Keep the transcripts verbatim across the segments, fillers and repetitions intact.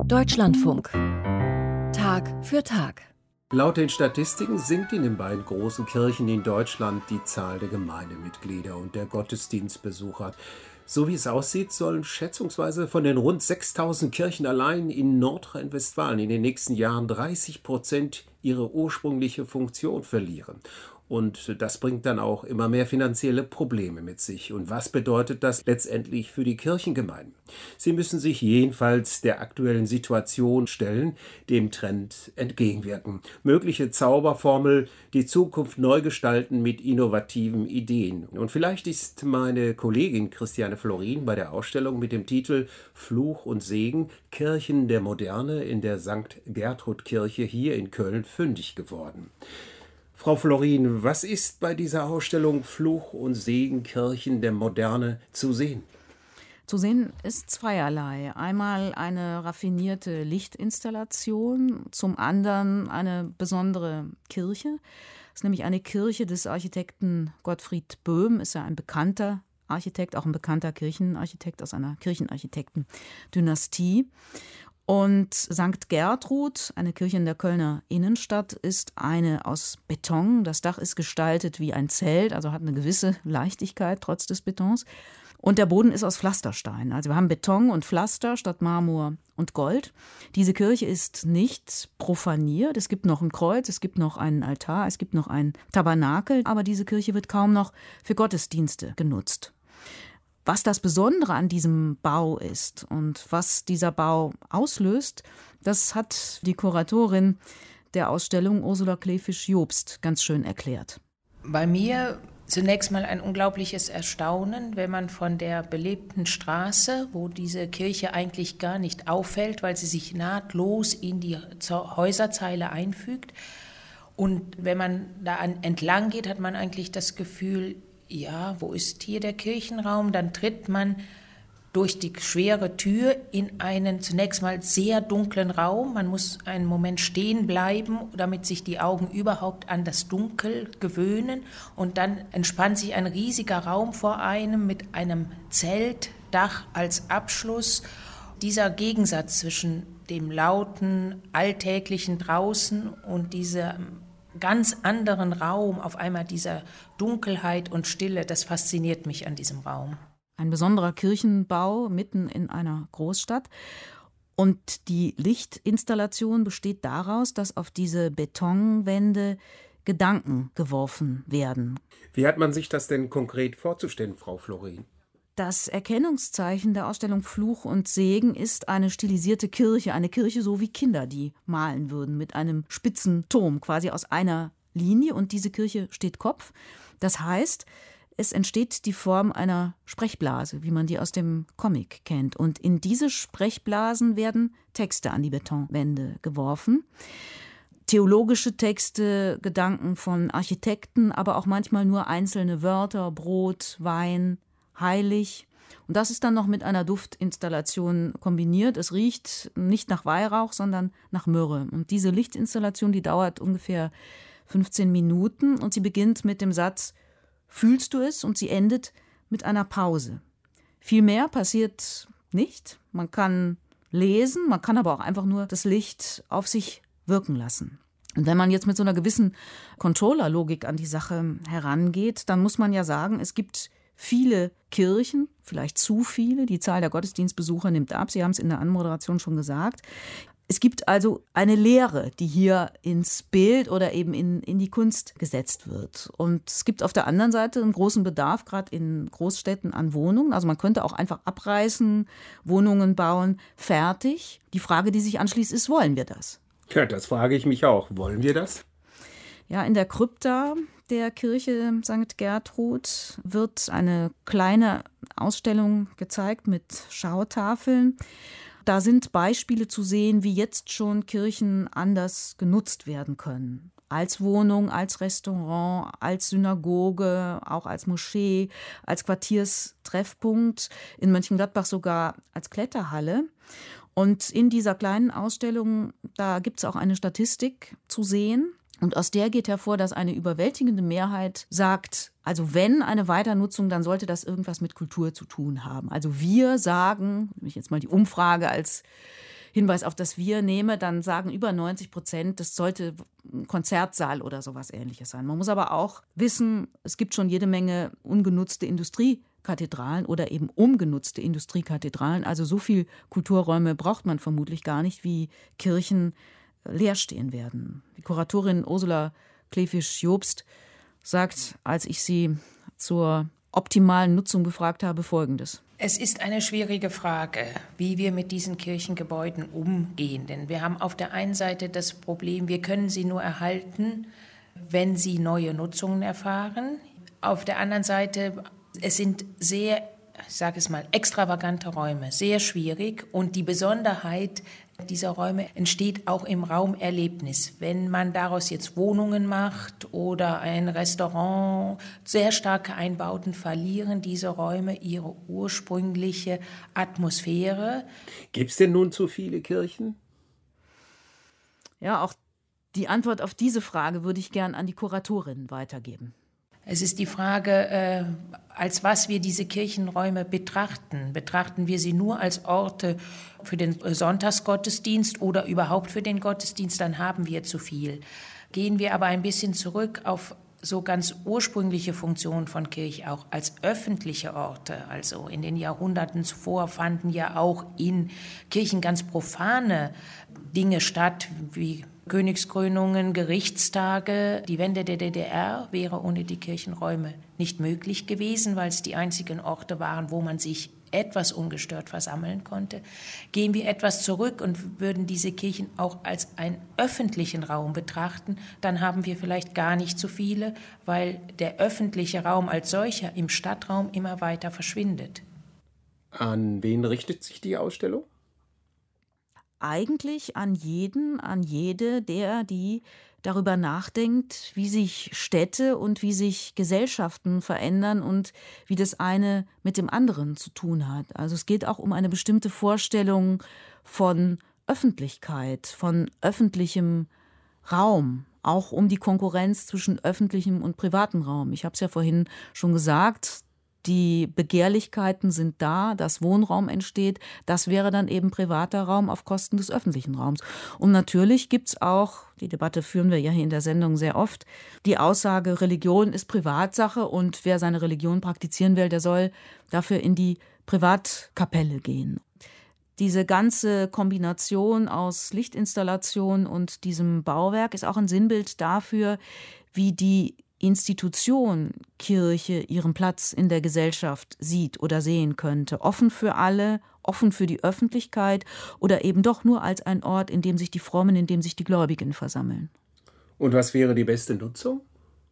Deutschlandfunk. Tag für Tag. Laut den Statistiken sinkt in den beiden großen Kirchen in Deutschland die Zahl der Gemeindemitglieder und der Gottesdienstbesucher. So wie es aussieht, sollen schätzungsweise von den rund sechstausend Kirchen allein in Nordrhein-Westfalen in den nächsten Jahren dreißig Prozent ihre ursprüngliche Funktion verlieren. Und das bringt dann auch immer mehr finanzielle Probleme mit sich. Und was bedeutet das letztendlich für die Kirchengemeinden? Sie müssen sich jedenfalls der aktuellen Situation stellen, dem Trend entgegenwirken. Mögliche Zauberformel, die Zukunft neu gestalten mit innovativen Ideen. Und vielleicht ist meine Kollegin Christiane Florin bei der Ausstellung mit dem Titel Fluch und Segen – Kirchen der Moderne in der Sankt Gertrud-Kirche hier in Köln fündig geworden. Frau Florin, was ist bei dieser Ausstellung Fluch und Segen Kirchen der Moderne zu sehen? Zu sehen ist zweierlei. Einmal eine raffinierte Lichtinstallation, zum anderen eine besondere Kirche. Das ist nämlich eine Kirche des Architekten Gottfried Böhm, ist ja ein bekannter Architekt, auch ein bekannter Kirchenarchitekt aus einer Kirchenarchitekten-Dynastie. Und Sankt Gertrud, eine Kirche in der Kölner Innenstadt, ist eine aus Beton. Das Dach ist gestaltet wie ein Zelt, also hat eine gewisse Leichtigkeit trotz des Betons. Und der Boden ist aus Pflasterstein. Also wir haben Beton und Pflaster statt Marmor und Gold. Diese Kirche ist nicht profaniert. Es gibt noch ein Kreuz, es gibt noch einen Altar, es gibt noch ein Tabernakel. Aber diese Kirche wird kaum noch für Gottesdienste genutzt. Was das Besondere an diesem Bau ist und was dieser Bau auslöst, das hat die Kuratorin der Ausstellung Ursula Kleefisch-Jobst ganz schön erklärt. Bei mir zunächst mal ein unglaubliches Erstaunen, wenn man von der belebten Straße, wo diese Kirche eigentlich gar nicht auffällt, weil sie sich nahtlos in die Häuserzeile einfügt. Und wenn man da entlang geht, hat man eigentlich das Gefühl, ja, wo ist hier der Kirchenraum? Dann tritt man durch die schwere Tür in einen zunächst mal sehr dunklen Raum. Man muss einen Moment stehen bleiben, damit sich die Augen überhaupt an das Dunkel gewöhnen. Und dann entspannt sich ein riesiger Raum vor einem mit einem Zeltdach als Abschluss. Dieser Gegensatz zwischen dem lauten, alltäglichen draußen und diesem ganz anderen Raum, auf einmal dieser Dunkelheit und Stille, das fasziniert mich an diesem Raum. Ein besonderer Kirchenbau mitten in einer Großstadt. Und die Lichtinstallation besteht daraus, dass auf diese Betonwände Gedanken geworfen werden. Wie hat man sich das denn konkret vorzustellen, Frau Florin? Das Erkennungszeichen der Ausstellung Fluch und Segen ist eine stilisierte Kirche, eine Kirche so wie Kinder die malen würden, mit einem spitzen Turm, quasi aus einer Linie, und diese Kirche steht Kopf. Das heißt, es entsteht die Form einer Sprechblase, wie man die aus dem Comic kennt. Und in diese Sprechblasen werden Texte an die Betonwände geworfen. Theologische Texte, Gedanken von Architekten, aber auch manchmal nur einzelne Wörter, Brot, Wein, heilig. Und das ist dann noch mit einer Duftinstallation kombiniert. Es riecht nicht nach Weihrauch, sondern nach Myrrhe. Und diese Lichtinstallation, die dauert ungefähr fünfzehn Minuten und sie beginnt mit dem Satz, fühlst du es? Und sie endet mit einer Pause. Viel mehr passiert nicht. Man kann lesen, man kann aber auch einfach nur das Licht auf sich wirken lassen. Und wenn man jetzt mit so einer gewissen Controller-Logik an die Sache herangeht, dann muss man ja sagen, es gibt viele Kirchen, vielleicht zu viele, die Zahl der Gottesdienstbesucher nimmt ab, Sie haben es in der Anmoderation schon gesagt. Es gibt also eine Lehre, die hier ins Bild oder eben in, in die Kunst gesetzt wird. Und es gibt auf der anderen Seite einen großen Bedarf, gerade in Großstädten, an Wohnungen. Also man könnte auch einfach abreißen, Wohnungen bauen, fertig. Die Frage, die sich anschließt, ist, wollen wir das? Ja, das frage ich mich auch. Wollen wir das? Ja, in der Krypta der Kirche Sankt Gertrud wird eine kleine Ausstellung gezeigt mit Schautafeln. Da sind Beispiele zu sehen, wie jetzt schon Kirchen anders genutzt werden können. Als Wohnung, als Restaurant, als Synagoge, auch als Moschee, als Quartierstreffpunkt, in Mönchengladbach sogar als Kletterhalle. Und in dieser kleinen Ausstellung, da gibt es auch eine Statistik zu sehen. Und aus der geht hervor, dass eine überwältigende Mehrheit sagt, also wenn eine Weiternutzung, dann sollte das irgendwas mit Kultur zu tun haben. Also wir sagen, nehme ich jetzt mal die Umfrage als Hinweis auf das Wir nehme, dann sagen über neunzig Prozent, das sollte ein Konzertsaal oder sowas Ähnliches sein. Man muss aber auch wissen, es gibt schon jede Menge ungenutzte Industriekathedralen oder eben umgenutzte Industriekathedralen. Also so viel Kulturräume braucht man vermutlich gar nicht, wie Kirchen leer stehen werden. Die Kuratorin Ursula Kleefisch-Jobst sagt, als ich sie zur optimalen Nutzung befragt habe, Folgendes. Es ist eine schwierige Frage, wie wir mit diesen Kirchengebäuden umgehen. Denn wir haben auf der einen Seite das Problem, wir können sie nur erhalten, wenn sie neue Nutzungen erfahren. Auf der anderen Seite, es sind sehr, ich sage es mal, extravagante Räume, sehr schwierig. Und die Besonderheit dieser Räume entsteht auch im Raumerlebnis. Wenn man daraus jetzt Wohnungen macht oder ein Restaurant, sehr starke Einbauten, verlieren diese Räume ihre ursprüngliche Atmosphäre. Gibt es denn nun zu viele Kirchen? Ja, auch die Antwort auf diese Frage würde ich gern an die Kuratorin weitergeben. Es ist die Frage, äh, als was wir diese Kirchenräume betrachten. Betrachten wir sie nur als Orte für den Sonntagsgottesdienst oder überhaupt für den Gottesdienst, dann haben wir zu viel. Gehen wir aber ein bisschen zurück auf so ganz ursprüngliche Funktion von Kirche, auch als öffentliche Orte. Also in den Jahrhunderten zuvor fanden ja auch in Kirchen ganz profane Dinge statt, wie Königskrönungen, Gerichtstage. Die Wende der D D R wäre ohne die Kirchenräume nicht möglich gewesen, weil es die einzigen Orte waren, wo man sich etwas ungestört versammeln konnte. Gehen wir etwas zurück und würden diese Kirchen auch als einen öffentlichen Raum betrachten, dann haben wir vielleicht gar nicht so viele, weil der öffentliche Raum als solcher im Stadtraum immer weiter verschwindet. An wen richtet sich die Ausstellung? Eigentlich an jeden, an jede, der, die darüber nachdenkt, wie sich Städte und wie sich Gesellschaften verändern und wie das eine mit dem anderen zu tun hat. Also es geht auch um eine bestimmte Vorstellung von Öffentlichkeit, von öffentlichem Raum, auch um die Konkurrenz zwischen öffentlichem und privatem Raum. Ich habe es ja vorhin schon gesagt, die Begehrlichkeiten sind da, dass Wohnraum entsteht. Das wäre dann eben privater Raum auf Kosten des öffentlichen Raums. Und natürlich gibt es auch, die Debatte führen wir ja hier in der Sendung sehr oft, die Aussage, Religion ist Privatsache und wer seine Religion praktizieren will, der soll dafür in die Privatkapelle gehen. Diese ganze Kombination aus Lichtinstallation und diesem Bauwerk ist auch ein Sinnbild dafür, wie die Institution Kirche ihren Platz in der Gesellschaft sieht oder sehen könnte. Offen für alle, offen für die Öffentlichkeit oder eben doch nur als ein Ort, in dem sich die Frommen, in dem sich die Gläubigen versammeln. Und was wäre die beste Nutzung?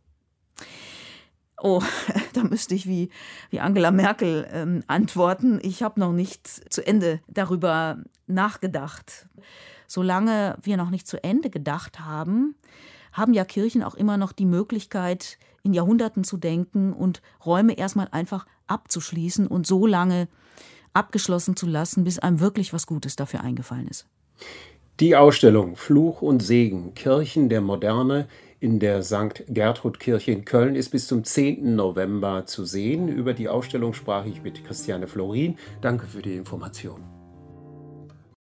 Oh, da müsste ich wie, wie Angela Merkel ähm, antworten. Ich habe noch nicht zu Ende darüber nachgedacht. Solange wir noch nicht zu Ende gedacht haben, haben ja Kirchen auch immer noch die Möglichkeit, in Jahrhunderten zu denken und Räume erstmal einfach abzuschließen und so lange abgeschlossen zu lassen, bis einem wirklich was Gutes dafür eingefallen ist. Die Ausstellung Fluch und Segen, Kirchen der Moderne in der Sankt Gertrud-Kirche in Köln ist bis zum zehnten November zu sehen. Über die Ausstellung sprach ich mit Christiane Florin. Danke für die Information.